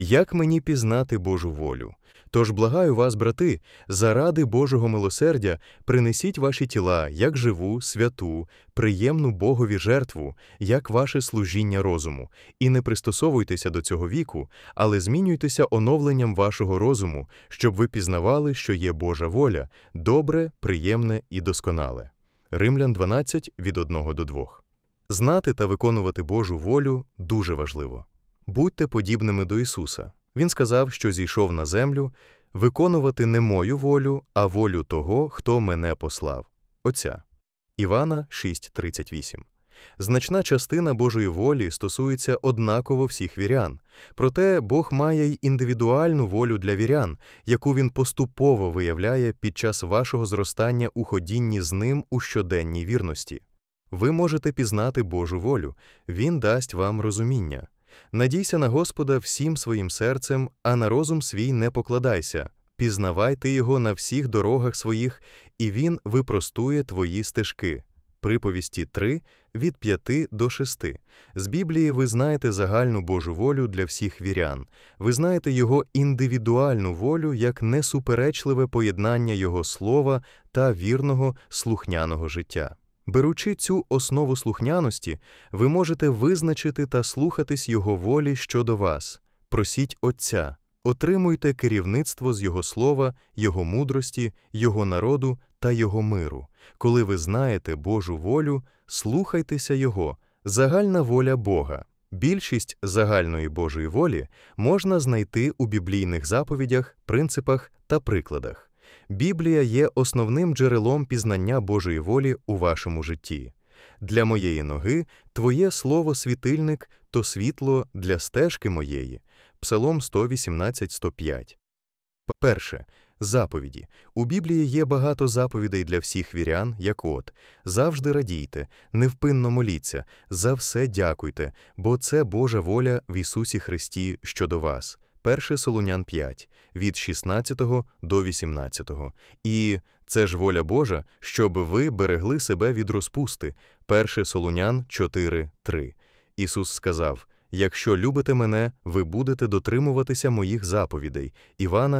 Як мені пізнати Божу волю? Тож благаю вас, брати, заради Божого милосердя, принесіть ваші тіла, як живу, святу, приємну Богові жертву, як ваше служіння розуму, і не пристосовуйтеся до цього віку, але змінюйтеся оновленням вашого розуму, щоб ви пізнавали, що є Божа воля, добре, приємне і досконале. Римлян 12, від 1 до 2. Знати та виконувати Божу волю дуже важливо. Будьте подібними до Ісуса. Він сказав, що зійшов на землю виконувати не мою волю, а волю того, хто мене послав. Отця. Івана 6:38. Значна частина Божої волі стосується однаково всіх вірян. Проте Бог має й індивідуальну волю для вірян, яку Він поступово виявляє під час вашого зростання у ходінні з Ним у щоденній вірності. Ви можете пізнати Божу волю, Він дасть вам розуміння. Надійся на Господа всім своїм серцем, а на розум свій не покладайся. Пізнавай ти його на всіх дорогах своїх, і він випростує твої стежки. Приповісті 3, від 5 до 6. З Біблії ви знаєте загальну Божу волю для всіх вірян. Ви знаєте його індивідуальну волю як несуперечливе поєднання його слова та вірного, слухняного життя. Беручи цю основу слухняності, ви можете визначити та слухатись Його волі щодо вас. Просіть Отця, отримуйте керівництво з Його слова, Його мудрості, Його народу та Його миру. Коли ви знаєте Божу волю, слухайтеся Його, загальна воля Бога. Більшість загальної Божої волі можна знайти у біблійних заповідях, принципах та прикладах. Біблія є основним джерелом пізнання Божої волі у вашому житті. Для моєї ноги Твоє слово світильник, то світло для стежки моєї. Псалом 118:105. Перше. Заповіді. У Біблії є багато заповідей для всіх вірян, як от: завжди радійте, невпинно моліться, за все дякуйте, бо це Божа воля в Ісусі Христі щодо вас. 1 Солунян 5, від 16 до 18. І це ж воля Божа, щоб ви берегли себе від розпусти. 1 Солунян 4:3. Ісус сказав: «Якщо любите мене, ви будете дотримуватися моїх заповідей». Івана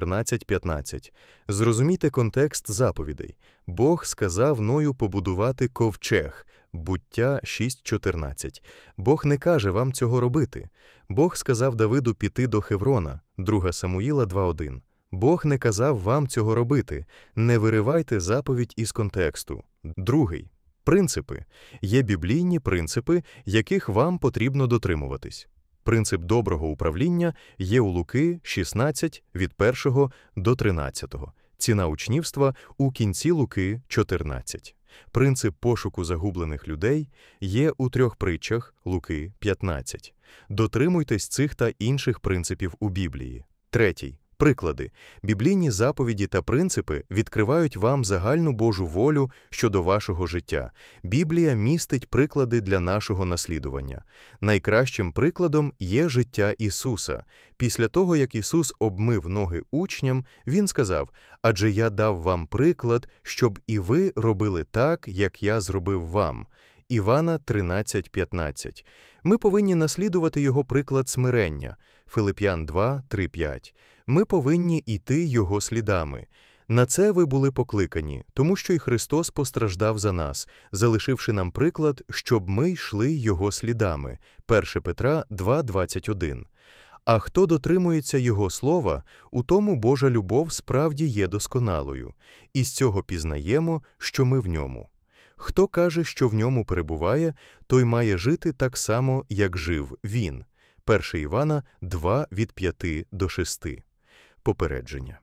14:15. Зрозумійте контекст заповідей. Бог сказав Ною побудувати ковчег. Буття 6:14. Бог не каже вам цього робити. Бог сказав Давиду піти до Хеврона. 2 Самуїла 2:1. Бог не казав вам цього робити. Не виривайте заповідь із контексту. Другий. Принципи. Є біблійні принципи, яких вам потрібно дотримуватись. Принцип доброго управління є у Луки 16, від 1 до 13. Ціна учнівства у кінці Луки 14. Принцип пошуку загублених людей є у 3 притчах Луки 15. Дотримуйтесь цих та інших принципів у Біблії. Третій. Приклади. Біблійні заповіді та принципи відкривають вам загальну Божу волю щодо вашого життя. Біблія містить приклади для нашого наслідування. Найкращим прикладом є життя Ісуса. Після того, як Ісус обмив ноги учням, Він сказав: «Адже я дав вам приклад, щоб і ви робили так, як я зробив вам». Івана 13:15. Ми повинні наслідувати Його приклад смирення. Филип'ян 2:3-5. Ми повинні йти Його слідами. На це ви були покликані, тому що і Христос постраждав за нас, залишивши нам приклад, щоб ми йшли Його слідами. 1 Петра 2:21. А хто дотримується Його слова, у тому Божа любов справді є досконалою. І з цього пізнаємо, що ми в ньому. Хто каже, що в ньому перебуває, той має жити так само, як жив він. 1 Івана 2, від 5 до 6. Попередження.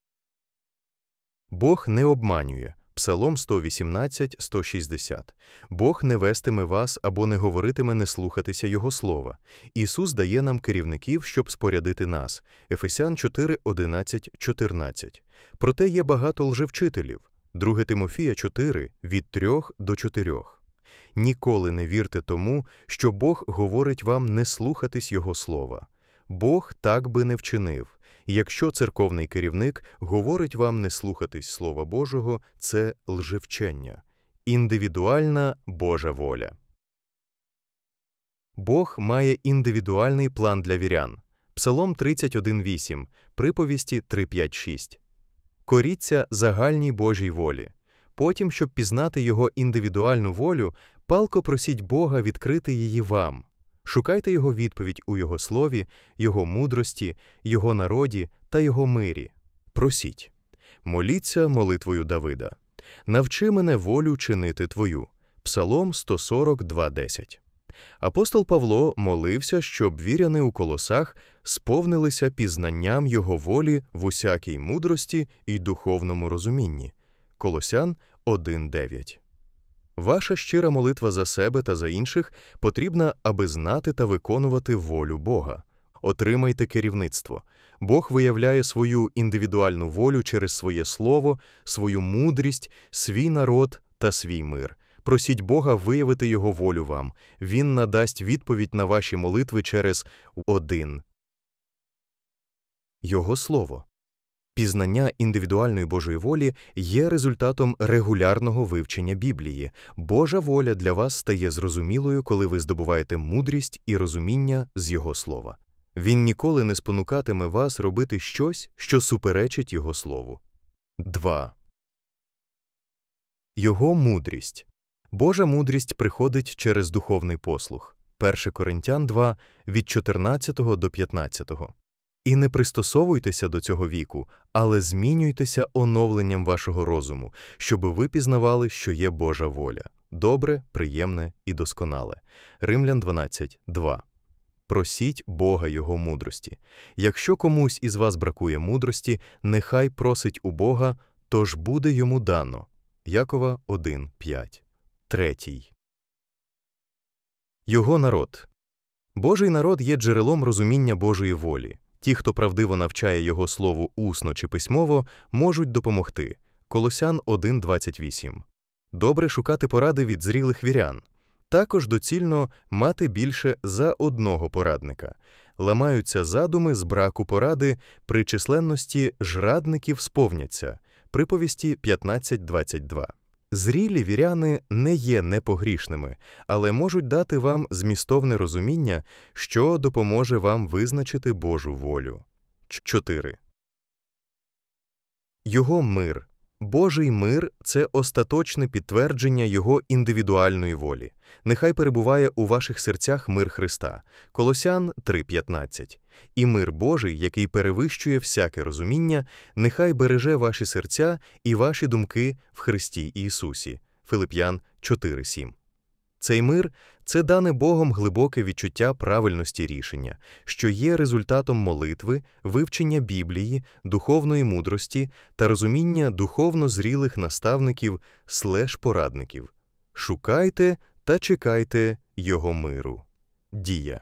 Бог не обманює. Псалом 118:160. Бог не вестиме вас або не говоритиме не слухатися Його слова. Ісус дає нам керівників, щоб спорядити нас. Ефесян 4:11-14. Проте є багато лжевчителів. 2 Тимофія 4, від 3 до 4. Ніколи не вірте тому, що Бог говорить вам не слухатись Його слова. Бог так би не вчинив. Якщо церковний керівник говорить вам не слухатись Слова Божого, це лжевчення. Індивідуальна Божа воля. Бог має індивідуальний план для вірян. Псалом 31:8, приповісті 3:5-6. Коріться загальній Божій волі. Потім, щоб пізнати Його індивідуальну волю, палко просіть Бога відкрити її вам. Шукайте Його відповідь у Його слові, Його мудрості, Його народі та Його мирі. Просіть. Моліться молитвою Давида. «Навчи мене волю чинити Твою». Псалом 142:10. Апостол Павло молився, щоб віряни у Колосах сповнилися пізнанням Його волі в усякій мудрості і духовному розумінні. Колосян 1:9. Ваша щира молитва за себе та за інших потрібна, аби знати та виконувати волю Бога. Отримайте керівництво. Бог виявляє свою індивідуальну волю через своє слово, свою мудрість, свій народ та свій мир. Просіть Бога виявити Його волю вам. Він надасть відповідь на ваші молитви через 1. Його слово. Пізнання індивідуальної Божої волі є результатом регулярного вивчення Біблії. Божа воля для вас стає зрозумілою, коли ви здобуваєте мудрість і розуміння з Його слова. Він ніколи не спонукатиме вас робити щось, що суперечить Його слову. 2. Його мудрість. Божа мудрість приходить через духовний послух. 1 Коринтян 2, від 14 до 15. І не пристосовуйтеся до цього віку, але змінюйтеся оновленням вашого розуму, щоби ви пізнавали, що є Божа воля. Добре, приємне і досконале. Римлян 12:2. Просіть Бога Його мудрості. Якщо комусь із вас бракує мудрості, нехай просить у Бога, тож буде йому дано. Якова 1:5. 3. Його народ. Божий народ є джерелом розуміння Божої волі. Ті, хто правдиво навчає Його слову усно чи письмово, можуть допомогти. Колосян 1:28. Добре шукати поради від зрілих вірян. Також доцільно мати більше за одного порадника. Ламаються задуми з браку поради, при численності жрадників сповняться. Приповісті 15:22. Зрілі віряни не є непогрішними, але можуть дати вам змістовне розуміння, що допоможе вам визначити Божу волю. 4. Його мир. Божий мир – це остаточне підтвердження Його індивідуальної волі. Нехай перебуває у ваших серцях мир Христа. Колосян 3:15. І мир Божий, який перевищує всяке розуміння, нехай береже ваші серця і ваші думки в Христі Ісусі. Филип'ян 4:7. Цей мир – це дане Богом глибоке відчуття правильності рішення, що є результатом молитви, вивчення Біблії, духовної мудрості та розуміння духовно зрілих наставників / порадників. Шукайте та чекайте Його миру. Дія.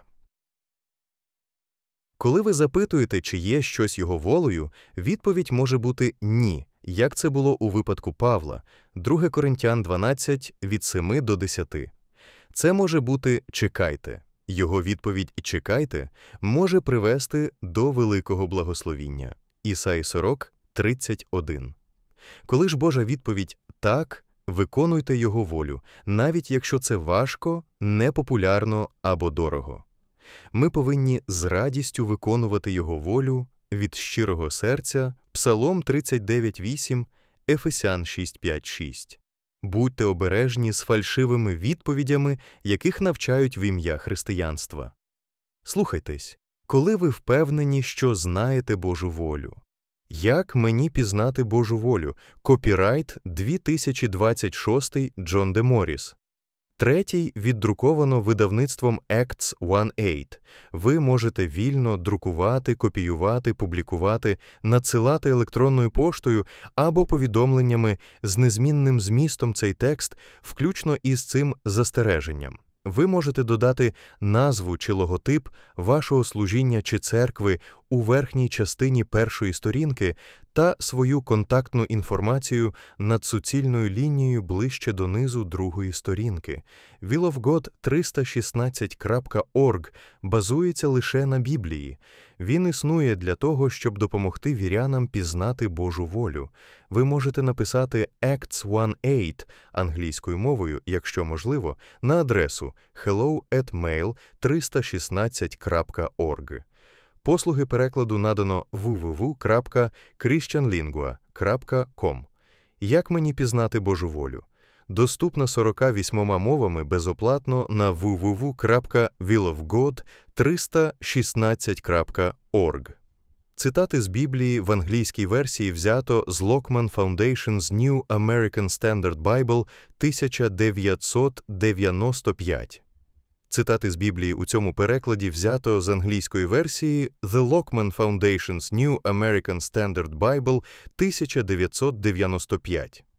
Коли ви запитуєте, чи є щось Його волею, відповідь може бути «ні», як це було у випадку Павла, 2 Коринтян 12, від 7 до 10. Це може бути «чекайте». Його відповідь «чекайте» може привести до великого благословіння. Ісаї 40:31. Коли ж Божа відповідь «так», виконуйте Його волю, навіть якщо це важко, непопулярно або дорого. Ми повинні з радістю виконувати Його волю від щирого серця. Псалом 39:8, Ефесян 6:5-6. Будьте обережні з фальшивими відповідями, яких навчають в ім'я християнства. Слухайтесь, коли ви впевнені, що знаєте Божу волю. Як мені пізнати Божу волю? Копірайт 2026, Джон Де Моріс. Третій віддруковано видавництвом Acts 1:8. Ви можете вільно друкувати, копіювати, публікувати, надсилати електронною поштою або повідомленнями з незмінним змістом цей текст, включно із цим застереженням. Ви можете додати назву чи логотип вашого служіння чи церкви у верхній частині першої сторінки та свою контактну інформацію над суцільною лінією ближче донизу другої сторінки. willofgod316.org базується лише на Біблії. Він існує для того, щоб допомогти вірянам пізнати Божу волю. Ви можете написати Acts 1:8 англійською мовою, якщо можливо, на адресу hello@mail316.org. Послуги перекладу надано www.christianlingua.com. Як мені пізнати Божу волю? Доступна 48 мовами безоплатно на www.willofgod316.org. Цитати з Біблії в англійській версії взято з Lockman Foundation's New American Standard Bible 1995. Цитати з Біблії у цьому перекладі взято з англійської версії The Lockman Foundation's New American Standard Bible 1995.